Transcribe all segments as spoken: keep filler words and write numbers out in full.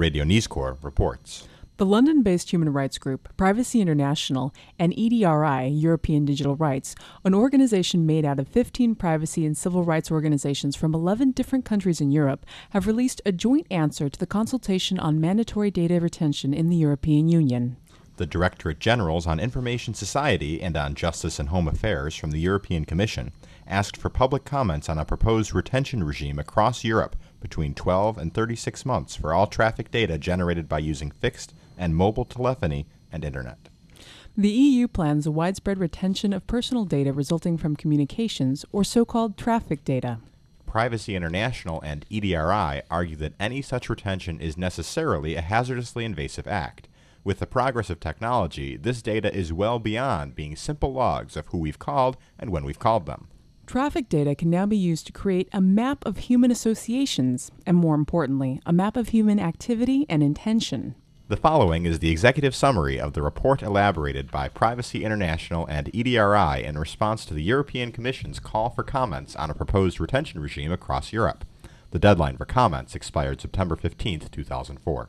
Radio News Corps reports. The London-based human rights group Privacy International and E D R I, European Digital Rights, an organization made out of fifteen privacy and civil rights organizations from eleven different countries in Europe, have released a joint answer to the consultation on mandatory data retention in the European Union. The Directorate Generals on Information Society and on Justice and Home Affairs from the European Commission asked for public comments on a proposed retention regime across Europe between twelve and thirty-six months for all traffic data generated by using fixed and mobile telephony and Internet. The E U plans a widespread retention of personal data resulting from communications, or so-called traffic data. Privacy International and E D R I argue that any such retention is necessarily a hazardously invasive act. With the progress of technology, this data is well beyond being simple logs of who we've called and when we've called them. Traffic data can now be used to create a map of human associations, and more importantly, a map of human activity and intention. The following is the executive summary of the report elaborated by Privacy International and E D R I in response to the European Commission's call for comments on a proposed retention regime across Europe. The deadline for comments expired September fifteenth, two thousand four.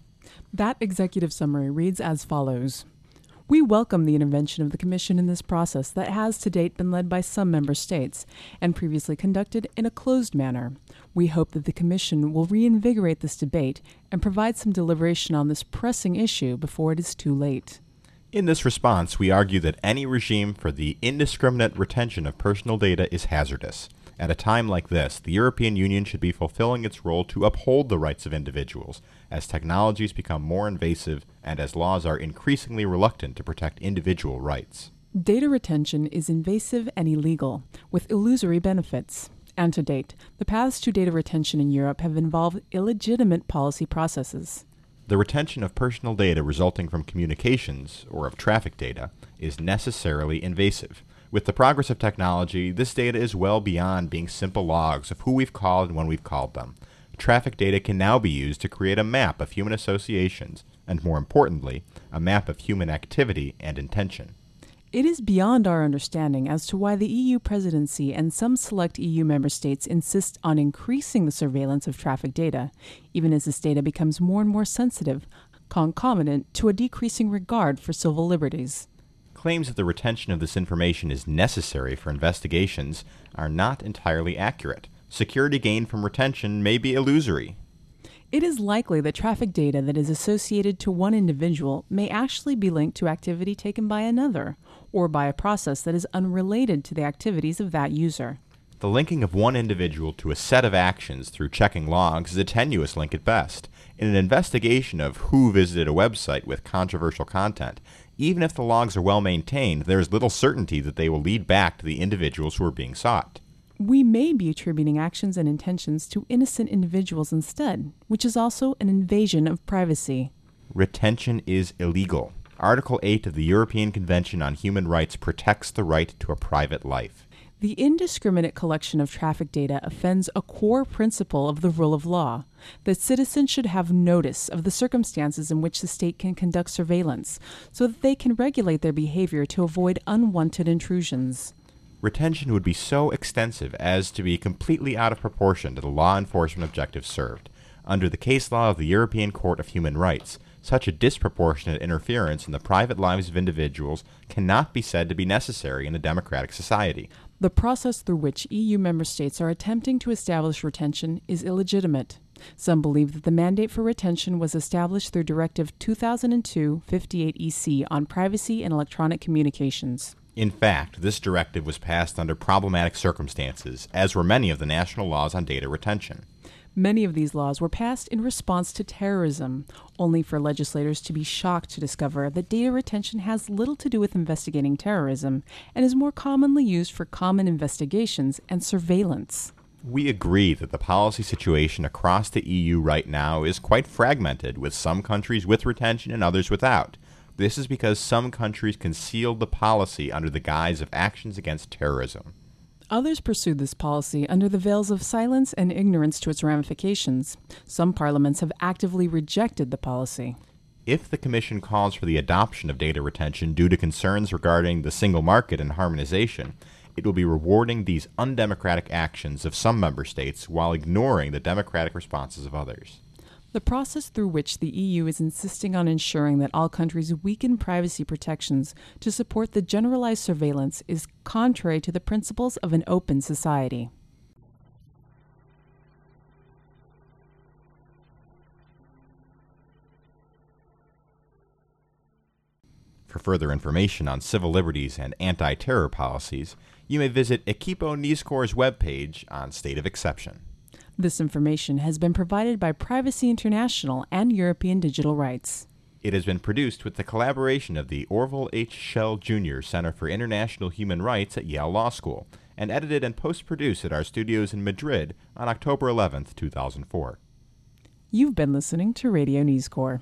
That executive summary reads as follows. We welcome the intervention of the Commission in this process that has to date been led by some member states and previously conducted in a closed manner. We hope that the Commission will reinvigorate this debate and provide some deliberation on this pressing issue before it is too late. In this response, we argue that any regime for the indiscriminate retention of personal data is hazardous. At a time like this, the European Union should be fulfilling its role to uphold the rights of individuals, as technologies become more invasive and as laws are increasingly reluctant to protect individual rights. Data retention is invasive and illegal, with illusory benefits. And to date, the paths to data retention in Europe have involved illegitimate policy processes. The retention of personal data resulting from communications, or of traffic data, is necessarily invasive. With the progress of technology, this data is well beyond being simple logs of who we've called and when we've called them. Traffic data can now be used to create a map of human associations, and more importantly, a map of human activity and intention. It is beyond our understanding as to why the E U presidency and some select E U member states insist on increasing the surveillance of traffic data, even as this data becomes more and more sensitive, concomitant to a decreasing regard for civil liberties. Claims that the retention of this information is necessary for investigations are not entirely accurate. Security gained from retention may be illusory. It is likely that traffic data that is associated to one individual may actually be linked to activity taken by another, or by a process that is unrelated to the activities of that user. The linking of one individual to a set of actions through checking logs is a tenuous link at best. In an investigation of who visited a website with controversial content, even if the logs are well maintained, there is little certainty that they will lead back to the individuals who are being sought. We may be attributing actions and intentions to innocent individuals instead, which is also an invasion of privacy. Retention is illegal. Article eight of the European Convention on Human Rights protects the right to a private life. The indiscriminate collection of traffic data offends a core principle of the rule of law, that citizens should have notice of the circumstances in which the state can conduct surveillance, so that they can regulate their behavior to avoid unwanted intrusions. Retention would be so extensive as to be completely out of proportion to the law enforcement objectives served. Under the case law of the European Court of Human Rights, such a disproportionate interference in the private lives of individuals cannot be said to be necessary in a democratic society. The process through which E U member states are attempting to establish retention is illegitimate. Some believe that the mandate for retention was established through Directive two thousand two fifty-eight E C on privacy and electronic communications. In fact, this directive was passed under problematic circumstances, as were many of the national laws on data retention. Many of these laws were passed in response to terrorism, only for legislators to be shocked to discover that data retention has little to do with investigating terrorism and is more commonly used for common investigations and surveillance. We agree that the policy situation across the E U right now is quite fragmented, with some countries with retention and others without. This is because some countries concealed the policy under the guise of actions against terrorism. Others pursued this policy under the veils of silence and ignorance to its ramifications. Some parliaments have actively rejected the policy. If the Commission calls for the adoption of data retention due to concerns regarding the single market and harmonization, it will be rewarding these undemocratic actions of some member states while ignoring the democratic responses of others. The process through which the E U is insisting on ensuring that all countries weaken privacy protections to support the generalized surveillance is contrary to the principles of an open society. For further information on civil liberties and anti-terror policies, you may visit Equipo News Corps' webpage on State of Exception. This information has been provided by Privacy International and European Digital Rights. It has been produced with the collaboration of the Orville H. Schell Junior Center for International Human Rights at Yale Law School, and edited and post-produced at our studios in Madrid on October eleventh, two thousand four. You've been listening to Radio News Corps.